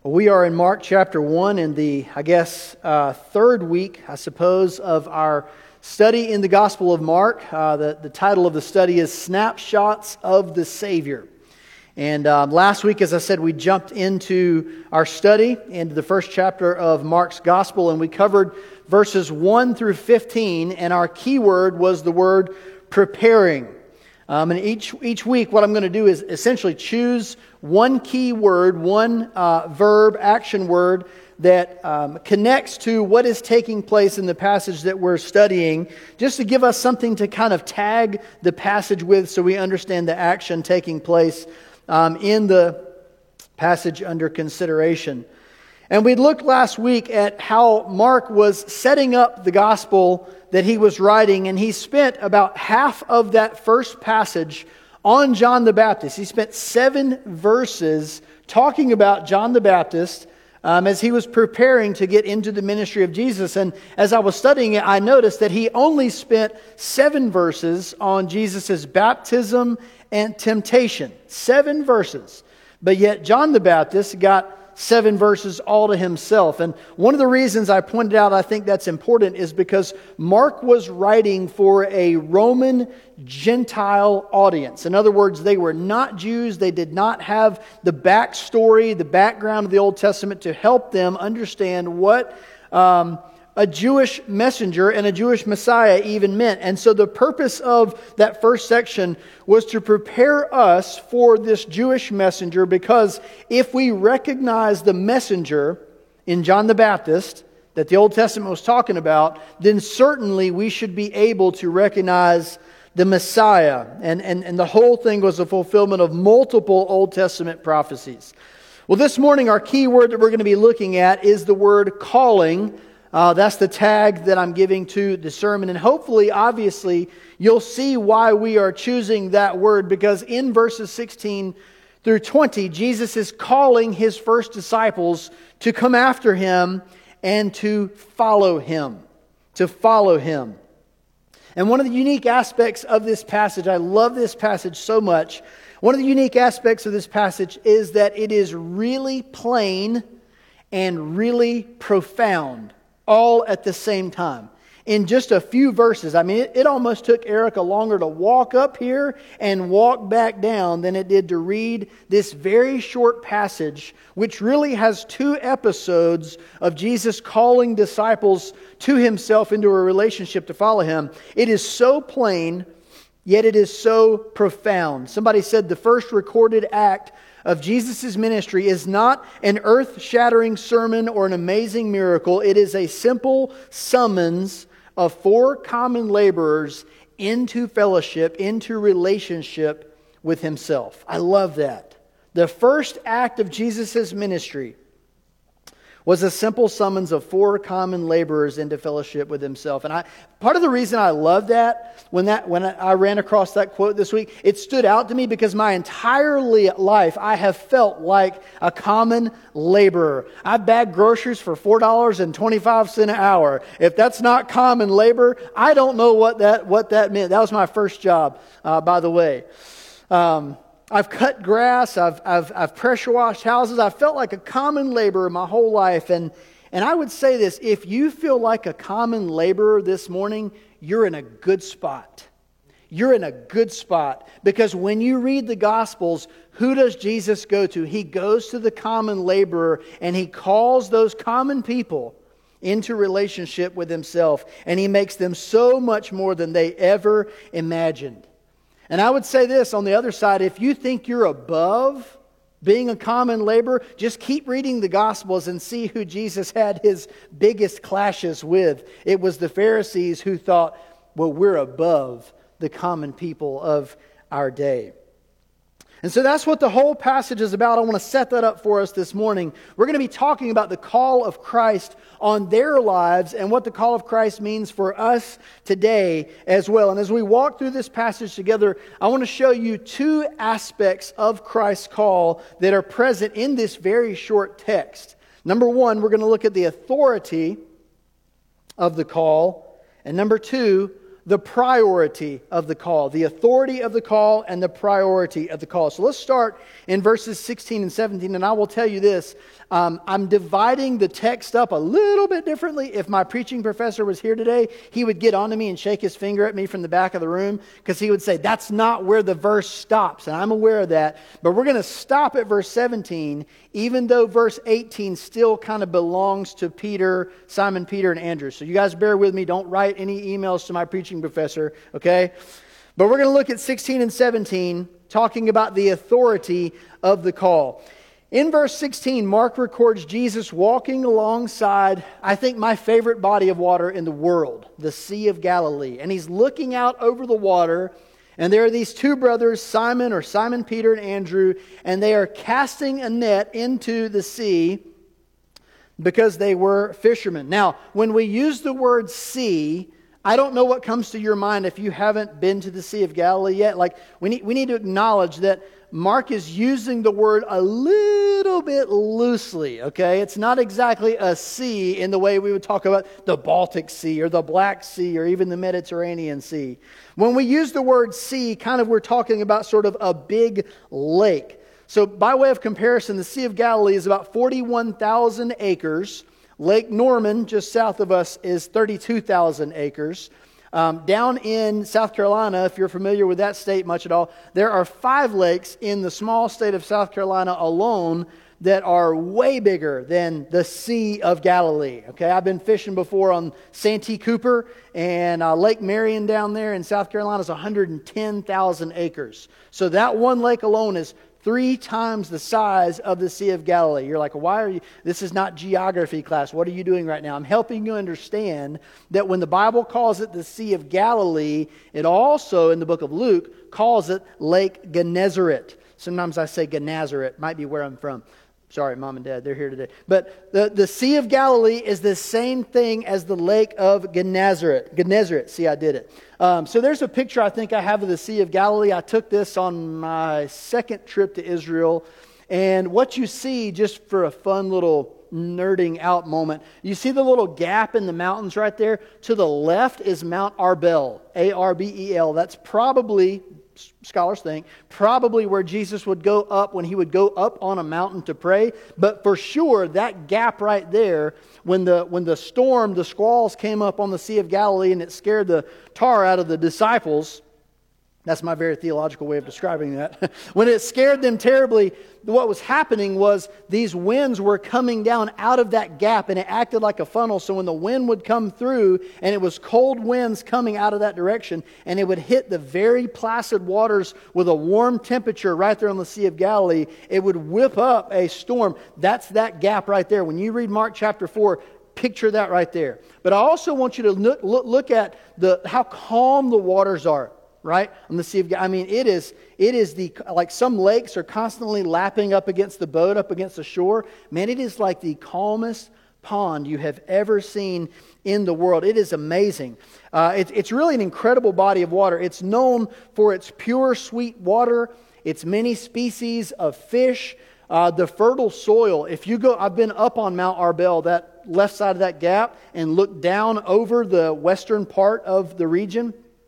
We are in Mark chapter 1 in the, third week, of our study in the Gospel of Mark. The title of the study is Snapshots of the Savior. And last week, as I said, we jumped into our study into the first chapter of Mark's Gospel, and we covered verses 1 through 15, and our key word was the word preparing. And each week, what I'm going to do is essentially choose one key word, one verb, action word that connects to what is taking place in the passage that we're studying, just to give us something to kind of tag the passage with so we understand the action taking place in the passage under consideration. And we looked last week at how Mark was setting up the gospel that he was writing, and he spent about half of that first passage on John the Baptist. He spent 7 verses talking about John the Baptist as he was preparing to get into the ministry of Jesus. And as I was studying it, I noticed that he only spent 7 verses on Jesus' baptism and temptation. 7 verses. But yet John the Baptist got 7 verses all to himself. And one of the reasons I pointed out I think that's important is because Mark was writing for a Roman Gentile audience. In other words, they were not Jews. They did not have the backstory, the background of the Old Testament to help them understand what a Jewish messenger and a Jewish Messiah even meant. And so the purpose of that first section was to prepare us for this Jewish messenger, because if we recognize the messenger in John the Baptist that the Old Testament was talking about, then certainly we should be able to recognize the Messiah. And the whole thing was a fulfillment of multiple Old Testament prophecies. Well, this morning our key word that we're going to be looking at is the word calling. That's the tag that I'm giving to the sermon. And hopefully, obviously, you'll see why we are choosing that word. Because in verses 16 through 20, Jesus is calling His first disciples to come after Him and to follow Him. To follow Him. And one of the unique aspects of this passage, I love this passage so much. One of the unique aspects of this passage is that it is really plain and really profound, all at the same time. In just a few verses. I mean, it almost took Erica longer to walk up here and walk back down than it did to read this very short passage, which really has 2 episodes of Jesus calling disciples to Himself into a relationship to follow Him. It is so plain, yet it is so profound. Somebody said the first recorded act of Jesus' ministry is not an earth-shattering sermon or an amazing miracle. It is a simple summons of 4 common laborers into fellowship, into relationship with Himself. I love that. The first act of Jesus' ministry was a simple summons of 4 common laborers into fellowship with Himself. And part of the reason I love that, when I ran across that quote this week, it stood out to me because my entire life I have felt like a common laborer. I bagged groceries for $4.25 an hour. If that's not common labor, I don't know what that meant. That was my first job, by the way. I've cut grass, I've pressure washed houses. I've felt like a common laborer my whole life. And I would say this, if you feel like a common laborer this morning, you're in a good spot. You're in a good spot. Because when you read the Gospels, who does Jesus go to? He goes to the common laborer, and He calls those common people into relationship with Himself. And He makes them so much more than they ever imagined. And I would say this on the other side, if you think you're above being a common laborer, just keep reading the Gospels and see who Jesus had His biggest clashes with. It was the Pharisees who thought, well, we're above the common people of our day. And so that's what the whole passage is about. I want to set that up for us this morning. We're going to be talking about the call of Christ on their lives and what the call of Christ means for us today as well. And as we walk through this passage together, I want to show you 2 aspects of Christ's call that are present in this very short text. Number 1, we're going to look at the authority of the call. And number 2, the priority of the call, the authority of the call and the priority of the call. So let's start in verses 16 and 17, and I will tell you this. I'm dividing the text up a little bit differently. If my preaching professor was here today, he would get onto me and shake his finger at me from the back of the room because he would say, that's not where the verse stops. And I'm aware of that. But we're going to stop at verse 17, even though verse 18 still kind of belongs to Peter, Simon, Peter, and Andrew. So you guys bear with me. Don't write any emails to my preaching professor, okay? But we're going to look at 16 and 17, talking about the authority of the call. In verse 16, Mark records Jesus walking alongside, I think, my favorite body of water in the world, the Sea of Galilee. And he's looking out over the water, and there are these two brothers, Simon Peter, and Andrew, and they are casting a net into the sea because they were fishermen. Now, when we use the word sea, I don't know what comes to your mind if you haven't been to the Sea of Galilee yet. Like, we need to acknowledge that Mark is using the word a little bit loosely, okay? It's not exactly a sea in the way we would talk about the Baltic Sea or the Black Sea or even the Mediterranean Sea. When we use the word sea, kind of we're talking about sort of a big lake. So by way of comparison, the Sea of Galilee is about 41,000 acres. Lake Norman, just south of us, is 32,000 acres. Down in South Carolina, if you're familiar with that state much at all, there are 5 lakes in the small state of South Carolina alone that are way bigger than the Sea of Galilee. Okay, I've been fishing before on Santee Cooper, and Lake Marion down there in South Carolina is 110,000 acres. So that one lake alone is 3 times the size of the Sea of Galilee. You're like, why are you? This is not geography class. What are you doing right now? I'm helping you understand that when the Bible calls it the Sea of Galilee, it also, in the book of Luke, calls it Lake Gennesaret. Sometimes I say Gennesaret. Might be where I'm from. Sorry, Mom and Dad, they're here today. But the Sea of Galilee is the same thing as the Lake of Gennesaret. Gennesaret, see, I did it. So there's a picture I think I have of the Sea of Galilee. I took this on my second trip to Israel. And what you see, just for a fun little nerding out moment, you see the little gap in the mountains right there? To the left is Mount Arbel, A-R-B-E-L. That's probably, scholars think, probably where Jesus would go up when he would go up on a mountain to pray. But for sure, that gap right there, when the storm, the squalls came up on the Sea of Galilee and it scared the tar out of the disciples, that's my very theological way of describing that. When it scared them terribly, what was happening was these winds were coming down out of that gap, and it acted like a funnel. So when the wind would come through, and it was cold winds coming out of that direction, and it would hit the very placid waters with a warm temperature right there on the Sea of Galilee, it would whip up a storm. That's that gap right there. When you read Mark chapter 4, picture that right there. But I also want you to look at how calm the waters are. Right? On the Sea of Galilee. I mean, it is like some lakes are constantly lapping up against the boat, up against the shore. Man, it is like the calmest pond you have ever seen in the world. It is amazing. It's really an incredible body of water. It's known for its pure, sweet water, its many species of fish, the fertile soil. If you go, I've been up on Mount Arbel, that left side of that gap, and looked down over the western part of the region.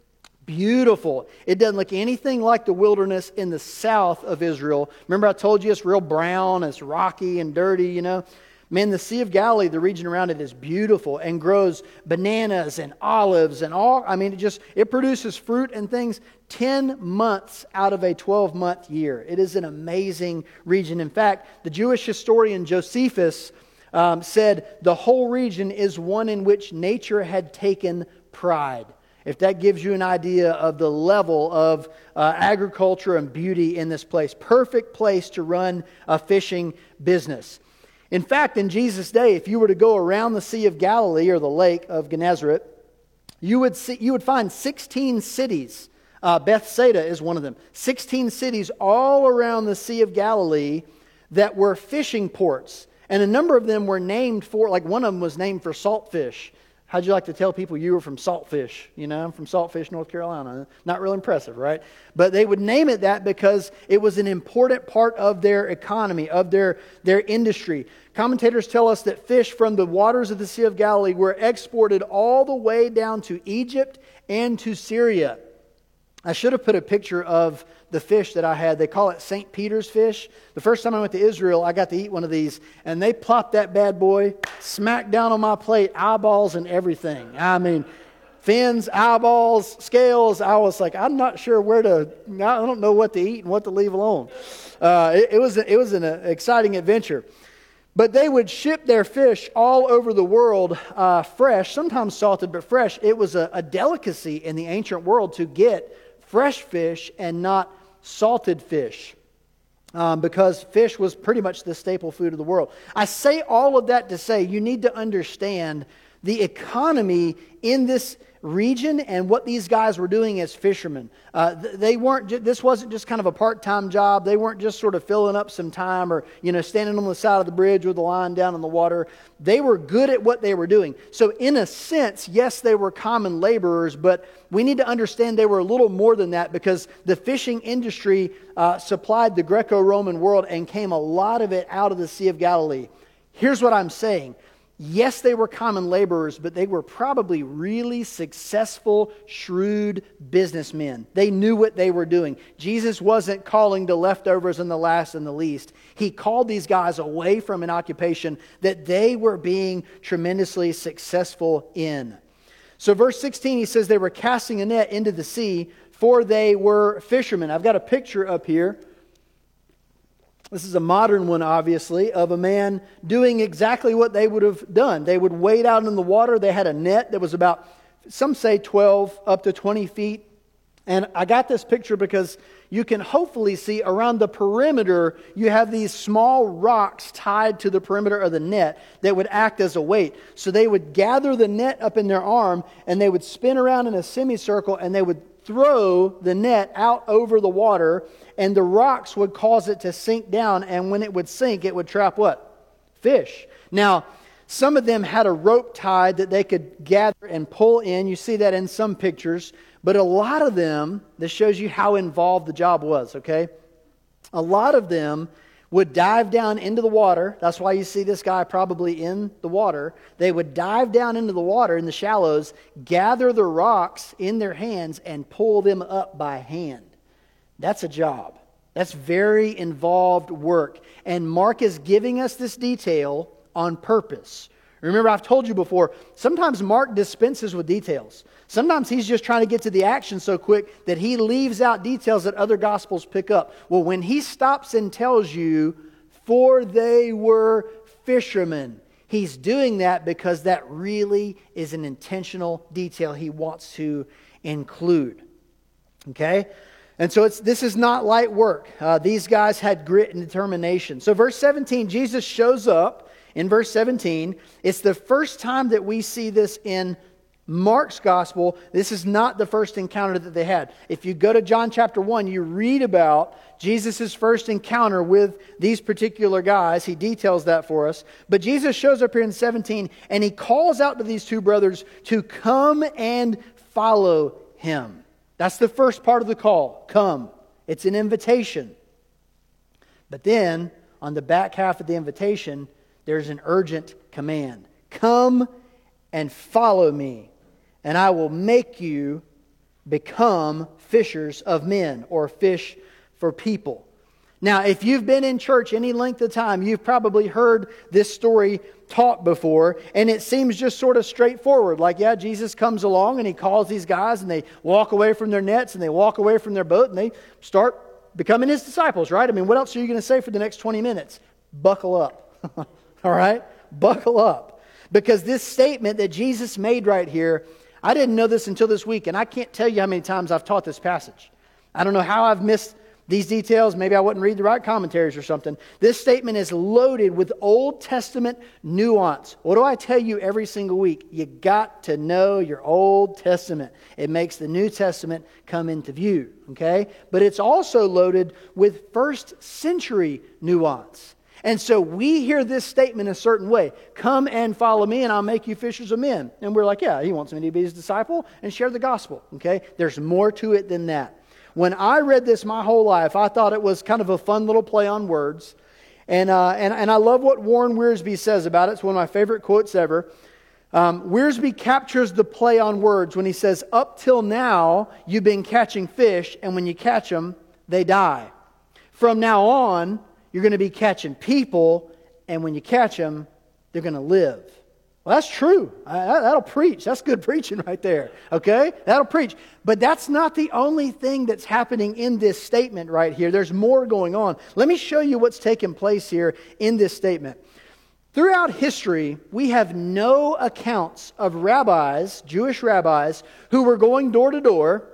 Beautiful. It doesn't look anything like the wilderness in the south of Israel. Remember I told you it's real brown, it's rocky and dirty, you know. Man, the Sea of Galilee, the region around it is beautiful and grows bananas and olives and all. I mean, it produces fruit and things 10 months out of a 12-month year. It is an amazing region. In fact, the Jewish historian Josephus said the whole region is one in which nature had taken pride. If that gives you an idea of the level of agriculture and beauty in this place. Perfect place to run a fishing business. In fact, in Jesus' day, if you were to go around the Sea of Galilee or the Lake of Gennesaret, you would find 16 cities. Bethsaida is one of them. 16 cities all around the Sea of Galilee that were fishing ports. And a number of them were named for, like one of them was named for saltfish. How'd you like to tell people you were from Saltfish? I'm from Saltfish, North Carolina. Not real impressive, right? But they would name it that because it was an important part of their economy, of their industry. Commentators tell us that fish from the waters of the Sea of Galilee were exported all the way down to Egypt and to Syria. I should have put a picture of the fish that I had. They call it St. Peter's fish. The first time I went to Israel, I got to eat one of these, and they plopped that bad boy smack down on my plate, eyeballs and everything. I mean, fins, eyeballs, scales. I was like, I'm not sure I don't know what to eat and what to leave alone. It was an exciting adventure. But they would ship their fish all over the world fresh, sometimes salted, but fresh. It was a delicacy in the ancient world to get fresh fish and not salted fish, because fish was pretty much the staple food of the world. I say all of that to say you need to understand the economy in this region and what these guys were doing as fishermen. This wasn't just kind of a part-time job. They weren't just sort of filling up some time or, standing on the side of the bridge with the line down in the water. They were good at what they were doing. So in a sense, yes, they were common laborers, but we need to understand they were a little more than that, because the fishing industry supplied the Greco-Roman world and came a lot of it out of the Sea of Galilee. Here's what I'm saying. Yes, they were common laborers, but they were probably really successful, shrewd businessmen. They knew what they were doing. Jesus wasn't calling the leftovers and the last and the least. He called these guys away from an occupation that they were being tremendously successful in. So verse 16, he says they were casting a net into the sea, for they were fishermen. I've got a picture up here. This is a modern one, obviously, of a man doing exactly what they would have done. They would wade out in the water. They had a net that was about, some say 12 up to 20 feet. And I got this picture because you can hopefully see around the perimeter, you have these small rocks tied to the perimeter of the net that would act as a weight. So they would gather the net up in their arm, and they would spin around in a semicircle, and they would throw the net out over the water, and the rocks would cause it to sink down, and when it would sink, it would trap what? Fish. Now, some of them had a rope tied that they could gather and pull in. You see that in some pictures. But a lot of them, this shows you how involved the job was, okay? A lot of them would dive down into the water. That's why you see this guy probably in the water. They would dive down into the water in the shallows, gather the rocks in their hands, and pull them up by hand. That's a job. That's very involved work. And Mark is giving us this detail on purpose. Remember, I've told you before, sometimes Mark dispenses with details. Sometimes he's just trying to get to the action so quick that he leaves out details that other Gospels pick up. Well, when he stops and tells you, for they were fishermen, he's doing that because that really is an intentional detail he wants to include. Okay? And so this is not light work. These guys had grit and determination. So verse 17, Jesus shows up. In verse 17, it's the first time that we see this in Mark's gospel. This is not the first encounter that they had. If you go to John chapter 1, you read about Jesus' first encounter with these particular guys. He details that for us. But Jesus shows up here in 17, and he calls out to these two brothers to come and follow him. That's the first part of the call. Come. It's an invitation. But then, on the back half of the invitation, there's an urgent command. Come and follow me, and I will make you become fishers of men, or fish for people. Now, if you've been in church any length of time, you've probably heard this story taught before, and it seems just sort of straightforward. Like, yeah, Jesus comes along and he calls these guys, and they walk away from their nets, and they walk away from their boat, and they start becoming his disciples, right? I mean, what else are you going to say for the next 20 minutes? Buckle up. All right? Buckle up. Because this statement that Jesus made right here, I didn't know this until this week, and I can't tell you how many times I've taught this passage. I don't know how I've missed these details. Maybe I wouldn't read the right commentaries or something. This statement is loaded with Old Testament nuance. What do I tell you every single week? You got to know your Old Testament. It makes the New Testament come into view. Okay? But it's also loaded with first century nuance. And so we hear this statement a certain way. Come and follow me and I'll make you fishers of men. And we're like, yeah, he wants me to be his disciple and share the gospel. Okay? There's more to it than that. When I read this my whole life, I thought it was kind of a fun little play on words. And I love what Warren Wiersbe says about it. It's one of my favorite quotes ever. Wiersbe captures the play on words when he says, up till now, you've been catching fish, and when you catch them, they die. From now on, you're going to be catching people, and when you catch them, they're going to live. Well, that's true. That'll preach. That's good preaching right there. Okay? That'll preach. But that's not the only thing that's happening in this statement right here. There's more going on. Let me show you what's taking place here in this statement. Throughout history, we have no accounts of rabbis, Jewish rabbis, who were going door to door.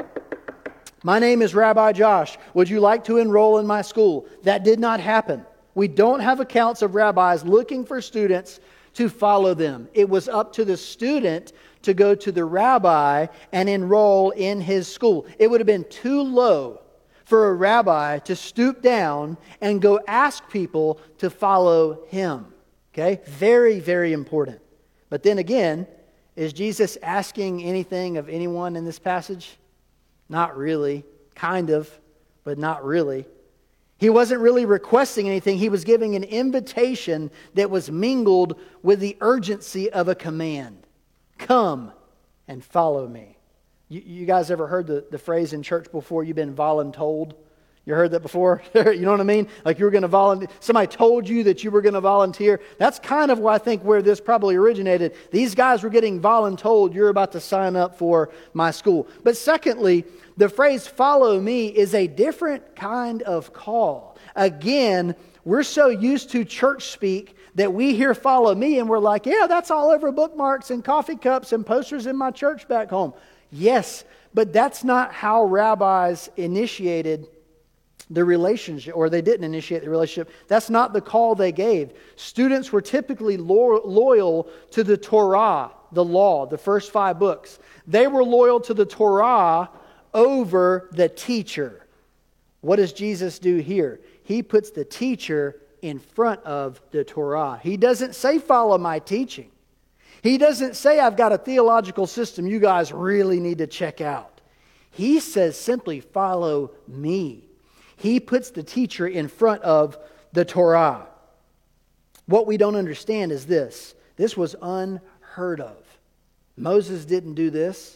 My name is Rabbi Josh. Would you like to enroll in my school? That did not happen. We don't have accounts of rabbis looking for students to follow them. It was up to the student to go to the rabbi and enroll in his school. It would have been too low for a rabbi to stoop down and go ask people to follow him. Okay? Very, very important. But then again, is Jesus asking anything of anyone in this passage? Not really. Kind of, but not really. He wasn't really requesting anything. He was giving an invitation that was mingled with the urgency of a command. Come and follow me. You guys ever heard the phrase in church before, you've been voluntold? You heard that before? You know what I mean? Like you were going to volunteer. Somebody told you that you were going to volunteer. That's kind of where I think where this probably originated. These guys were getting voluntold, you're about to sign up for my school. But secondly, the phrase follow me is a different kind of call. Again, we're so used to church speak that we hear follow me and we're like, yeah, that's all over bookmarks and coffee cups and posters in my church back home. Yes, but that's not how rabbis initiated the relationship, or they didn't initiate the relationship. That's not the call they gave. Students were typically loyal to the Torah, the law, the first 5 books. They were loyal to the Torah over the teacher. What does Jesus do here? He puts the teacher in front of the Torah. He doesn't say, follow my teaching. He doesn't say, I've got a theological system you guys really need to check out. He says simply, follow me. He puts the teacher in front of the Torah. What we don't understand is this. This was unheard of. Moses didn't do this.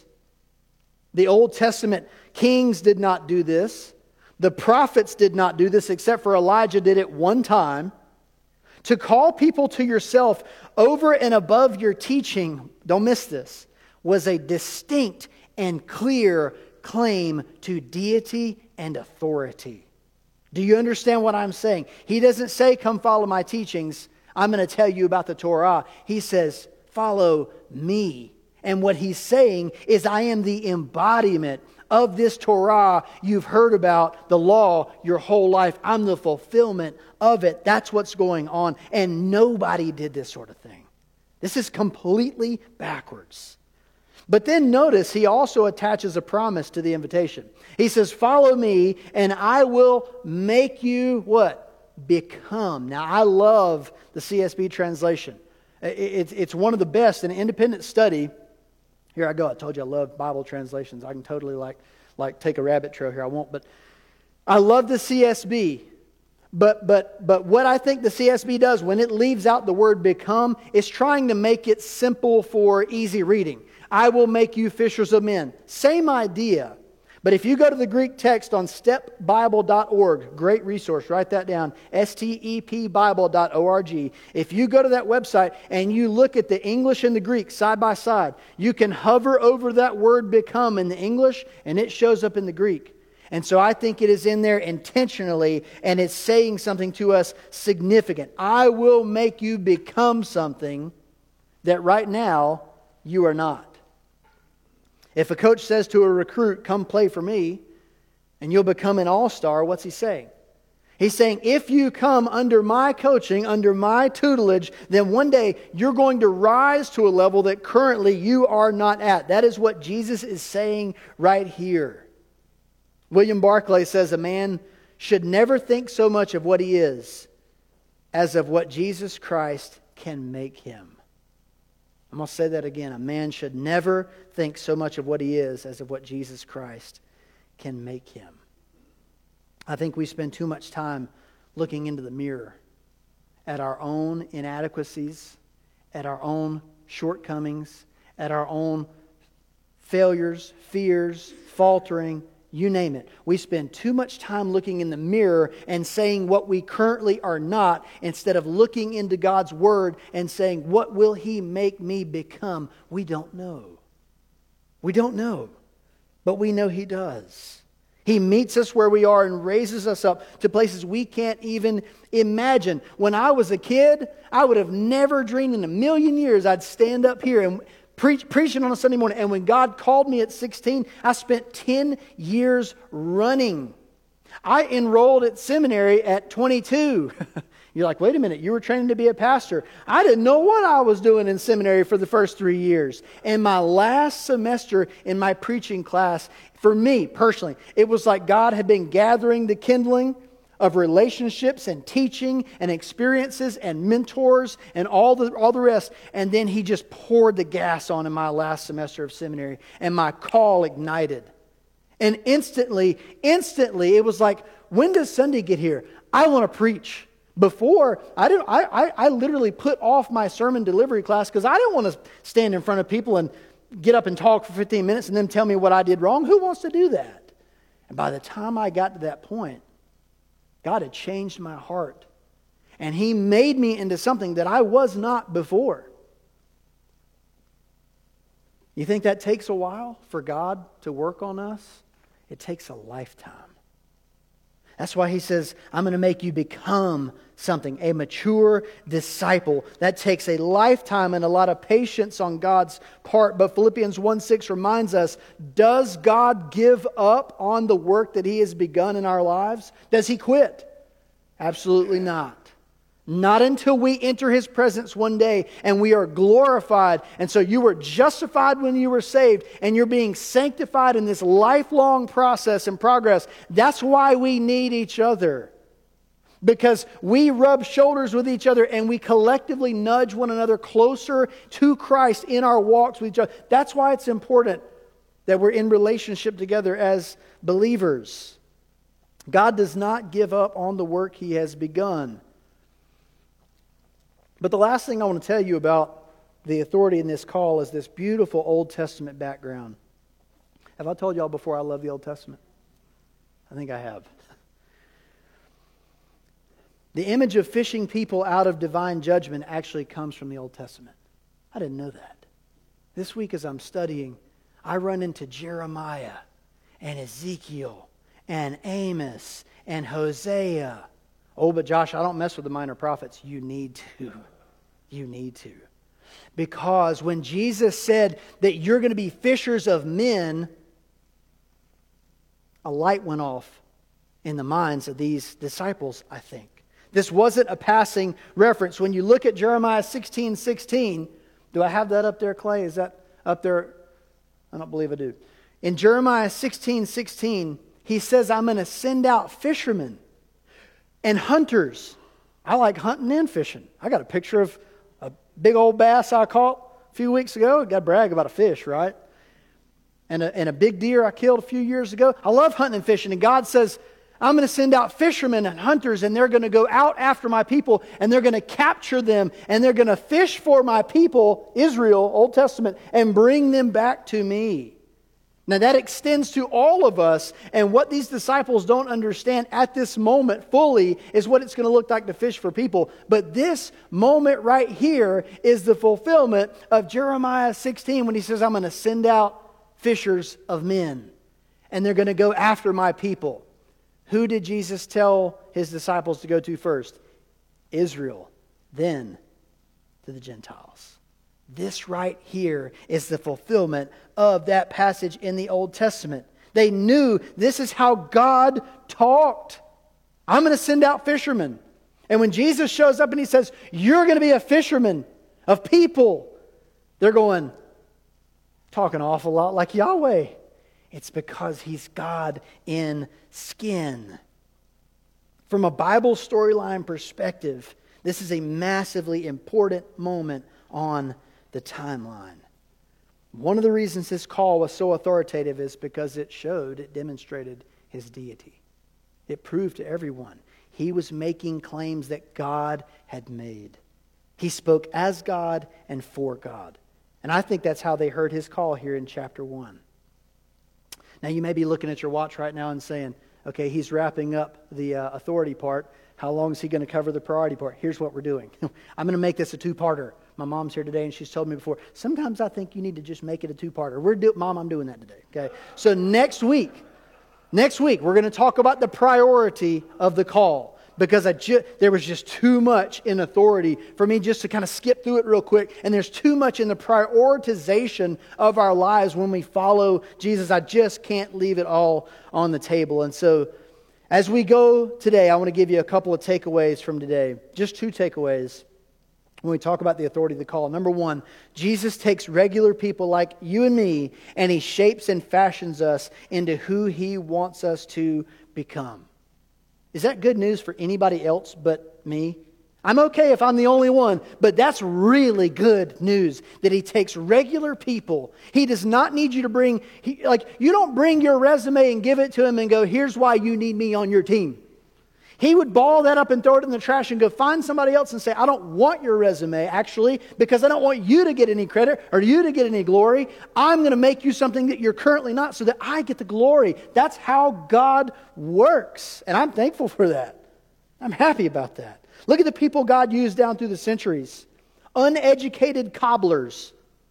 The Old Testament kings did not do this. The prophets did not do this, except for Elijah did it one time. To call people to yourself over and above your teaching, don't miss this, was a distinct and clear claim to deity and authority. Do you understand what I'm saying? He doesn't say, come follow my teachings. I'm going to tell you about the Torah. He says, follow me. And what he's saying is, I am the embodiment of this Torah you've heard about, the law, your whole life. I'm the fulfillment of it. That's what's going on. And nobody did this sort of thing. This is completely backwards. But then notice he also attaches a promise to the invitation. He says, follow me and I will make you what? Become. Now I love the CSB translation. It's one of the best in an independent study. Here I go. I told you I love Bible translations. I can totally like take a rabbit trail here. I won't, but I love the CSB. But what I think the CSB does when it leaves out the word become, is trying to make it simple for easy reading. I will make you fishers of men. Same idea. But if you go to the Greek text on stepbible.org, great resource, write that down, stepbible.org. If you go to that website and you look at the English and the Greek side by side, you can hover over that word become in the English and it shows up in the Greek. And so I think it is in there intentionally and it's saying something to us significant. I will make you become something that right now you are not. If a coach says to a recruit, come play for me, and you'll become an all-star, what's he saying? He's saying, if you come under my coaching, under my tutelage, then one day you're going to rise to a level that currently you are not at. That is what Jesus is saying right here. William Barclay says a man should never think so much of what he is as of what Jesus Christ can make him. I'm going to say that again. A man should never think so much of what he is as of what Jesus Christ can make him. I think we spend too much time looking into the mirror at our own inadequacies, at our own shortcomings, at our own failures, fears, faltering, you name it. We spend too much time looking in the mirror and saying what we currently are not, instead of looking into God's Word and saying, what will He make me become? We don't know. We don't know. But we know He does. He meets us where we are and raises us up to places we can't even imagine. When I was a kid, I would have never dreamed in a million years I'd stand up here and preaching on a Sunday morning. And when God called me at 16, I spent 10 years running. I enrolled at seminary at 22. You're like, wait a minute, you were training to be a pastor. I didn't know what I was doing in seminary for the first 3 years. And my last semester in my preaching class, for me personally, it was like God had been gathering the kindling of relationships and teaching and experiences and mentors and all the rest. And then He just poured the gas on in my last semester of seminary. And my call ignited. And instantly, it was like, when does Sunday get here? I want to preach. Before, I literally put off my sermon delivery class because I didn't want to stand in front of people and get up and talk for 15 minutes and then tell me what I did wrong. Who wants to do that? And by the time I got to that point, God had changed my heart. And He made me into something that I was not before. You think that takes a while for God to work on us? It takes a lifetime. That's why He says, I'm going to make you become something, a mature disciple. That takes a lifetime and a lot of patience on God's part. But Philippians 1:6 reminds us, does God give up on the work that He has begun in our lives? Does He quit? Absolutely not. Not until we enter His presence one day and we are glorified. And so you were justified when you were saved, and you're being sanctified in this lifelong process and progress. That's why we need each other. Because we rub shoulders with each other and we collectively nudge one another closer to Christ in our walks with each other. That's why it's important that we're in relationship together as believers. God does not give up on the work He has begun. But the last thing I want to tell you about the authority in this call is this beautiful Old Testament background. Have I told y'all before I love the Old Testament? I think I have. The image of fishing people out of divine judgment actually comes from the Old Testament. I didn't know that. This week as I'm studying, I run into Jeremiah and Ezekiel and Amos and Hosea. Oh, but Josh, I don't mess with the minor prophets. You need to. You need to. Because when Jesus said that you're going to be fishers of men, a light went off in the minds of these disciples, I think. This wasn't a passing reference. When you look at Jeremiah 16:16, do I have that up there, Clay? Is that up there? I don't believe I do. In Jeremiah 16:16, He says, I'm going to send out fishermen and hunters. I like hunting and fishing. I got a picture of a big old bass I caught a few weeks ago. Got to brag about a fish, right? And a big deer I killed a few years ago. I love hunting and fishing. And God says, I'm going to send out fishermen and hunters, and they're going to go out after my people, and they're going to capture them, and they're going to fish for my people, Israel, Old Testament, and bring them back to me. Now that extends to all of us, and what these disciples don't understand at this moment fully is what it's going to look like to fish for people. But this moment right here is the fulfillment of Jeremiah 16 when He says, I'm going to send out fishers of men, and they're going to go after my people. Who did Jesus tell His disciples to go to first? Israel, then to the Gentiles. This right here is the fulfillment of that passage in the Old Testament. They knew this is how God talked. I'm going to send out fishermen. And when Jesus shows up and He says, you're going to be a fisherman of people, they're going, talking an awful lot like Yahweh. It's because He's God in skin. From a Bible storyline perspective, This is a massively important moment on the timeline. One of the reasons his call was so authoritative is because it demonstrated his deity. It proved to everyone he was making claims that God had made. He spoke as God and for God. And I think that's how they heard his call here in chapter 1. Now you may be looking at your watch right now and saying, okay, he's wrapping up the authority part. How long is he going to cover the priority part? Here's what we're doing. I'm going to make this a two-parter. My mom's here today and she's told me before, sometimes I think you need to just make it a two-parter. Mom, I'm doing that today. Okay. So next week, we're going to talk about the priority of the call. Because there was just too much in authority for me just to kind of skip through it real quick. And there's too much in the prioritization of our lives when we follow Jesus. I just can't leave it all on the table. And so as we go today, I want to give you a couple of takeaways from today. Just 2 takeaways when we talk about the authority of the call. Number 1, Jesus takes regular people like you and me, and He shapes and fashions us into who He wants us to become. Is that good news for anybody else but me? I'm okay if I'm the only one, but that's really good news that He takes regular people. He does not need you to bring, you don't bring your resume and give it to Him and go, here's why you need me on your team. He would ball that up and throw it in the trash and go find somebody else and say, I don't want your resume actually because I don't want you to get any credit or you to get any glory. I'm going to make you something that you're currently not so that I get the glory. That's how God works. And I'm thankful for that. I'm happy about that. Look at the people God used down through the centuries. Uneducated cobblers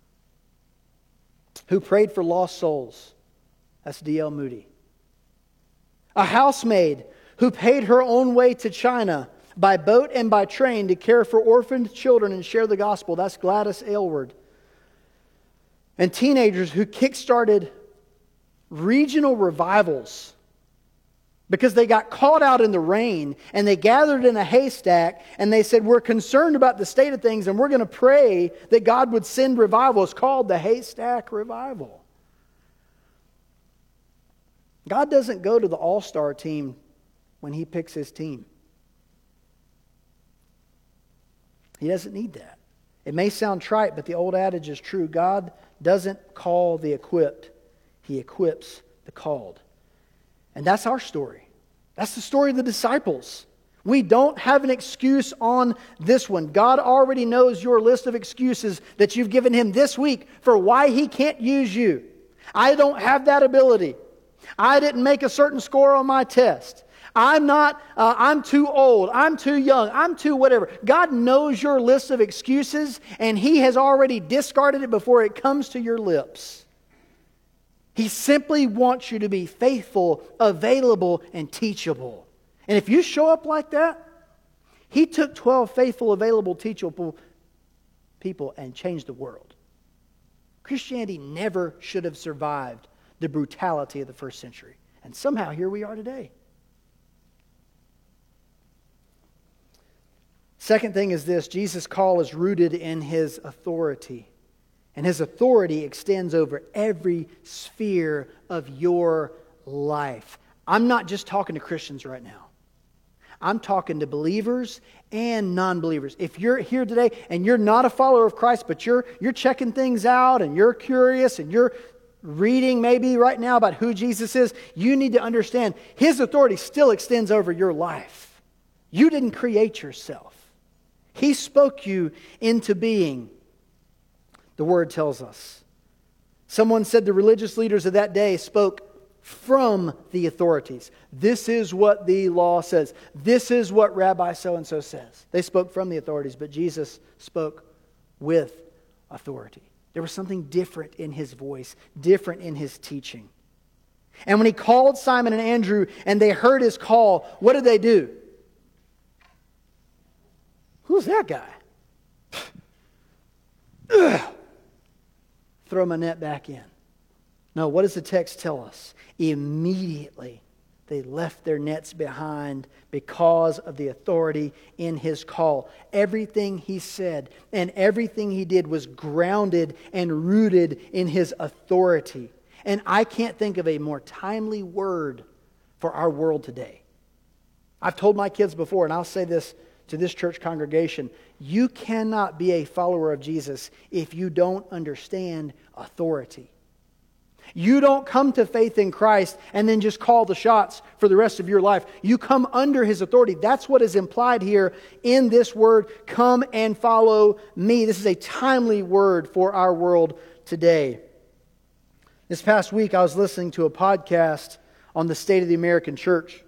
who prayed for lost souls. That's D.L. Moody. A housemaid who paid her own way to China by boat and by train to care for orphaned children and share the gospel. That's Gladys Aylward. And teenagers who kick-started regional revivals because they got caught out in the rain and they gathered in a haystack and they said, we're concerned about the state of things and we're going to pray that God would send revival. It's called the Haystack Revival. God doesn't go to the all-star team when He picks His team. He doesn't need that. It may sound trite, but the old adage is true. God doesn't call the equipped. He equips the called. And that's our story. That's the story of the disciples. We don't have an excuse on this one. God already knows your list of excuses that you've given Him this week for why He can't use you. I don't have that ability. I didn't make a certain score on my test. I'm too old, I'm too young, I'm too whatever. God knows your list of excuses and He has already discarded it before it comes to your lips. He simply wants you to be faithful, available, and teachable. And if you show up like that, He took 12 faithful, available, teachable people and changed the world. Christianity never should have survived the brutality of the first century. And somehow here we are today. Second thing is this: Jesus' call is rooted in His authority. And His authority extends over every sphere of your life. I'm not just talking to Christians right now. I'm talking to believers and non-believers. If you're here today and you're not a follower of Christ, but you're checking things out and you're curious and you're reading maybe right now about who Jesus is, you need to understand His authority still extends over your life. You didn't create yourself. He spoke you into being. The Word tells us. Someone said the religious leaders of that day spoke from the authorities. This is what the law says. This is what Rabbi so-and-so says. They spoke from the authorities, but Jesus spoke with authority. There was something different in His voice, different in His teaching. And when He called Simon and Andrew and they heard His call, what did they do? Who's that guy? Throw my net back in. No, what does the text tell us? Immediately they left their nets behind because of the authority in His call. Everything He said and everything He did was grounded and rooted in His authority. And I can't think of a more timely word for our world today. I've told my kids before, and I'll say this to this church congregation, you cannot be a follower of Jesus if you don't understand authority. You don't come to faith in Christ and then just call the shots for the rest of your life. You come under His authority. That's what is implied here in this word, come and follow me. This is a timely word for our world today. This past week I was listening to a podcast on the state of the American church.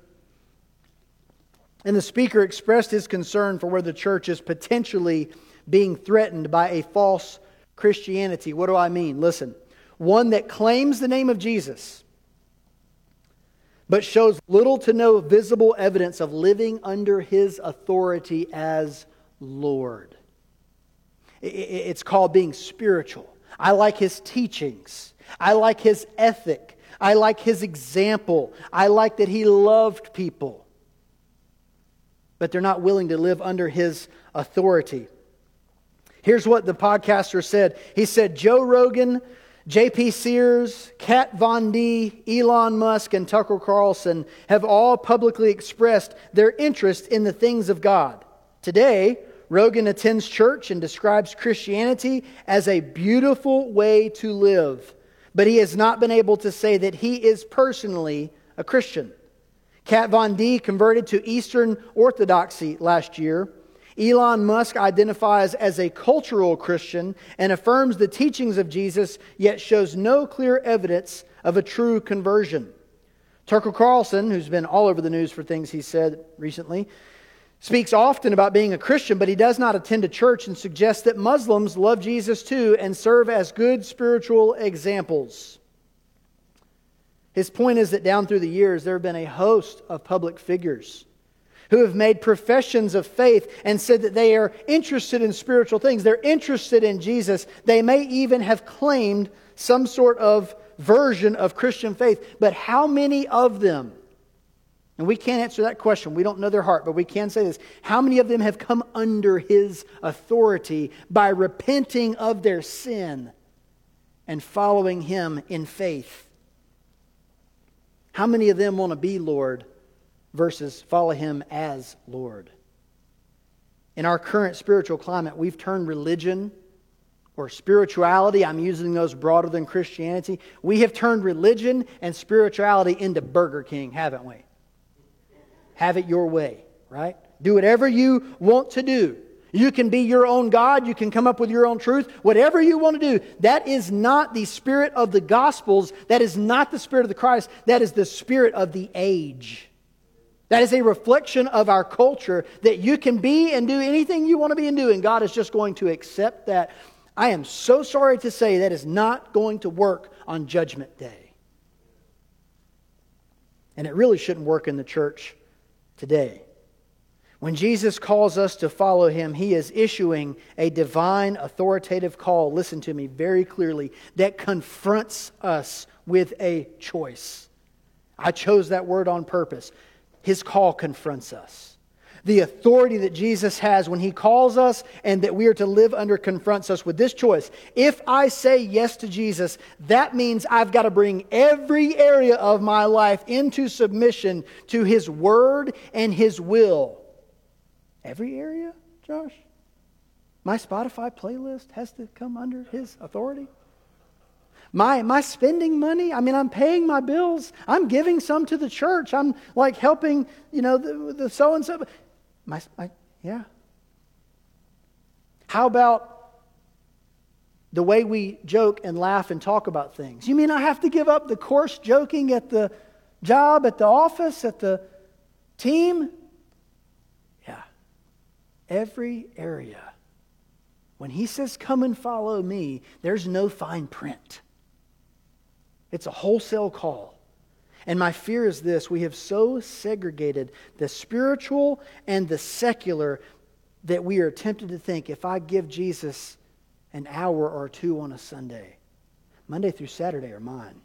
And the speaker expressed his concern for where the church is potentially being threatened by a false Christianity. What do I mean? Listen. One that claims the name of Jesus, but shows little to no visible evidence of living under His authority as Lord. It's called being spiritual. I like His teachings. I like His ethic. I like His example. I like that He loved people. But they're not willing to live under His authority. Here's what the podcaster said. He said, Joe Rogan, J.P. Sears, Kat Von D, Elon Musk, and Tucker Carlson have all publicly expressed their interest in the things of God. Today, Rogan attends church and describes Christianity as a beautiful way to live, but he has not been able to say that he is personally a Christian. Kat Von D converted to Eastern Orthodoxy last year. Elon Musk identifies as a cultural Christian and affirms the teachings of Jesus, yet shows no clear evidence of a true conversion. Tucker Carlson, who's been all over the news for things he said recently, speaks often about being a Christian, but he does not attend a church and suggests that Muslims love Jesus too and serve as good spiritual examples. His point is that down through the years, there have been a host of public figures who have made professions of faith and said that they are interested in spiritual things. They're interested in Jesus. They may even have claimed some sort of version of Christian faith. But how many of them, and we can't answer that question, we don't know their heart, but we can say this, how many of them have come under His authority by repenting of their sin and following Him in faith? How many of them want to be Lord versus follow Him as Lord? In our current spiritual climate, we've turned religion or spirituality, I'm using those broader than Christianity, we have turned religion and spirituality into Burger King, haven't we? Have it your way, right? Do whatever you want to do. You can be your own God. You can come up with your own truth. Whatever you want to do. That is not the spirit of the Gospels. That is not the spirit of the Christ. That is the spirit of the age. That is a reflection of our culture, that you can be and do anything you want to be and do, and God is just going to accept that. I am so sorry to say that is not going to work on Judgment Day. And it really shouldn't work in the church today. When Jesus calls us to follow Him, He is issuing a divine authoritative call, listen to me very clearly, that confronts us with a choice. I chose that word on purpose. His call confronts us. The authority that Jesus has when He calls us and that we are to live under confronts us with this choice. If I say yes to Jesus, that means I've got to bring every area of my life into submission to His Word and His will. Every area, Josh? My Spotify playlist has to come under His authority? My spending money, I'm paying my bills. I'm giving some to the church. I'm like helping, the so-and-so. Yeah. How about the way we joke and laugh and talk about things? You mean I have to give up the coarse joking at the job, at the office, at the team? Yeah. Every area. When He says, come and follow me, there's no fine print. It's a wholesale call. And my fear is this: we have so segregated the spiritual and the secular that we are tempted to think, if I give Jesus an hour or two on a Sunday, Monday through Saturday are mine.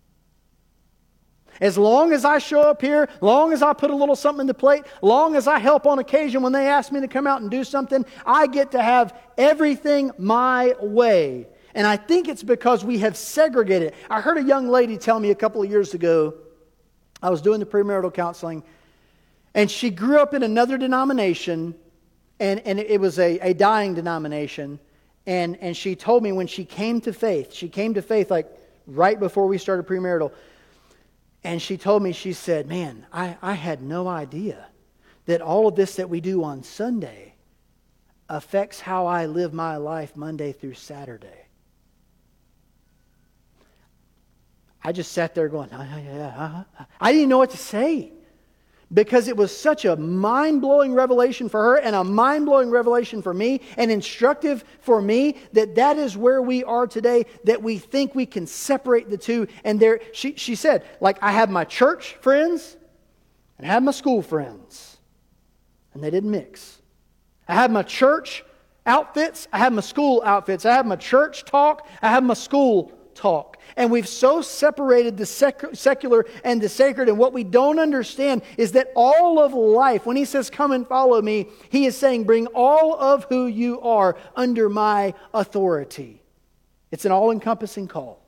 As long as I show up here, long as I put a little something in the plate, long as I help on occasion when they ask me to come out and do something, I get to have everything my way. And I think it's because we have segregated. I heard a young lady tell me a couple of years ago, I was doing the premarital counseling, and she grew up in another denomination, And it was a dying denomination. And she told me when she came to faith like right before we started premarital. And she told me, she said, man, I had no idea that all of this that we do on Sunday affects how I live my life Monday through Saturday. I just sat there going, I didn't know what to say. Because it was such a mind-blowing revelation for her and a mind-blowing revelation for me and instructive for me that is where we are today, that we think we can separate the two. And there, she said, like, I have my church friends and I have my school friends. And they didn't mix. I have my church outfits, I have my school outfits. I have my church talk, I have my school talk. And we've so separated the secular and the sacred. And what we don't understand is that all of life, when He says, come and follow me, He is saying, bring all of who you are under my authority. It's an all-encompassing call.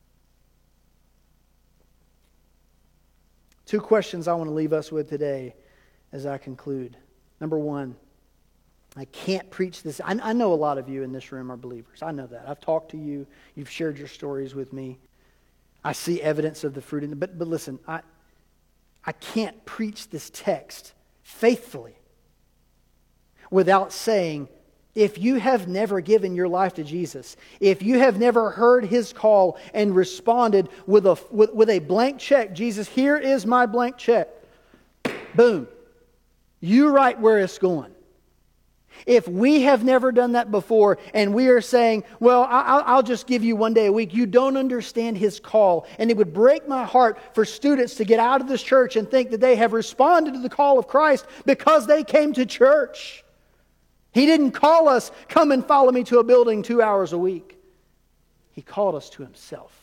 2 questions I want to leave us with today as I conclude. Number 1, I can't preach this. I know a lot of you in this room are believers. I know that. I've talked to you. You've shared your stories with me. I see evidence of the fruit in it. But listen, I can't preach this text faithfully without saying, if you have never given your life to Jesus, if you have never heard His call and responded with a blank check, Jesus, here is my blank check. Boom. You write where it's going. If we have never done that before and we are saying, well, I'll just give you one day a week, you don't understand His call. And it would break my heart for students to get out of this church and think that they have responded to the call of Christ because they came to church. He didn't call us, come and follow me to a building 2 hours a week. He called us to Himself.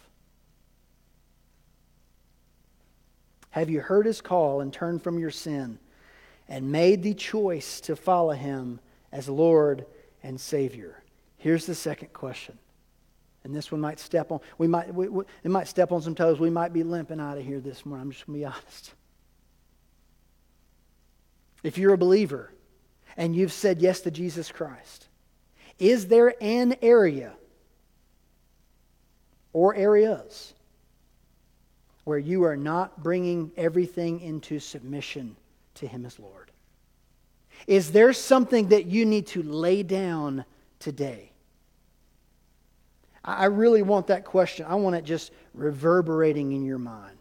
Have you heard His call and turned from your sin and made the choice to follow Him as Lord and Savior? Here's the second question. And this one might step on, it might step on some toes. We might be limping out of here this morning. I'm just going to be honest. If you're a believer and you've said yes to Jesus Christ, is there an area or areas where you are not bringing everything into submission to Him as Lord? Is there something that you need to lay down today? I really want that question. I want it just reverberating in your mind.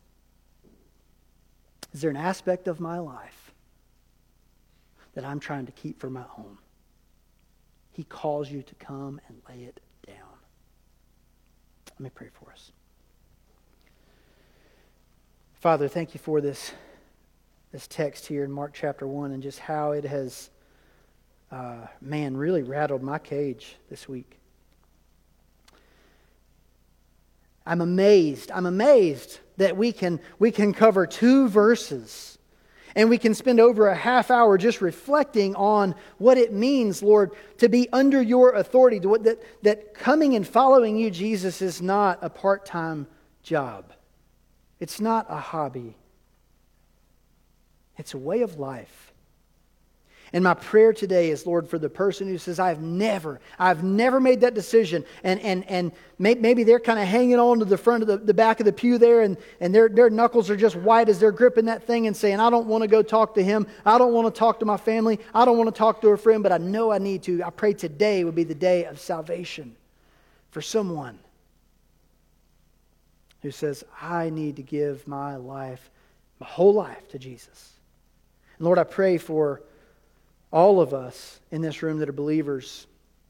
Is there an aspect of my life that I'm trying to keep for my own? He calls you to come and lay it down. Let me pray for us. Father, thank you for this text here in Mark chapter 1 and just how it has, really rattled my cage this week. I'm amazed that we can cover 2 verses and we can spend over a half hour just reflecting on what it means, Lord, to be under your authority, that coming and following you, Jesus, is not a part-time job. It's not a hobby. It's a way of life. And my prayer today is, Lord, for the person who says, I've never made that decision. And maybe they're kind of hanging on to the front of the back of the pew there, and their knuckles are just white as they're gripping that thing and saying, I don't want to go talk to him. I don't want to talk to my family. I don't want to talk to a friend, but I know I need to. I pray today would be the day of salvation for someone who says, I need to give my life, my whole life to Jesus. And Lord, I pray for all of us in this room that are believers.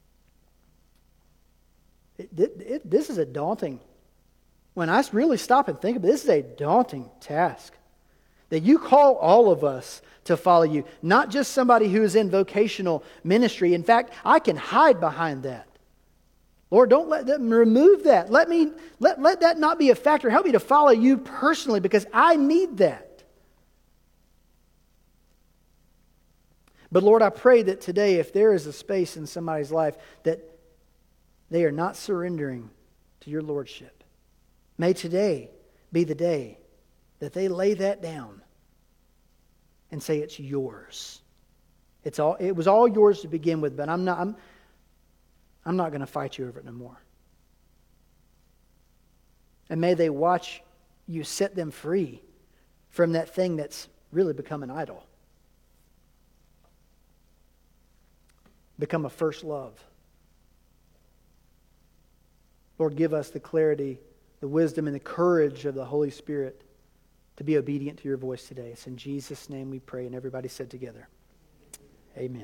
This is a daunting, when I really stop and think about it, this is a daunting task. That you call all of us to follow you, not just somebody who is in vocational ministry. In fact, I can hide behind that. Lord, don't let them remove that. Let that not be a factor. Help me to follow you personally because I need that. But Lord, I pray that today, if there is a space in somebody's life that they are not surrendering to your Lordship, may today be the day that they lay that down and say, it's yours. It was all yours to begin with, but I'm not going to fight you over it no more. And may they watch you set them free from that thing that's really become an idol. Become a first love. Lord, give us the clarity, the wisdom, and the courage of the Holy Spirit to be obedient to your voice today. It's in Jesus' name we pray, and everybody said together, amen.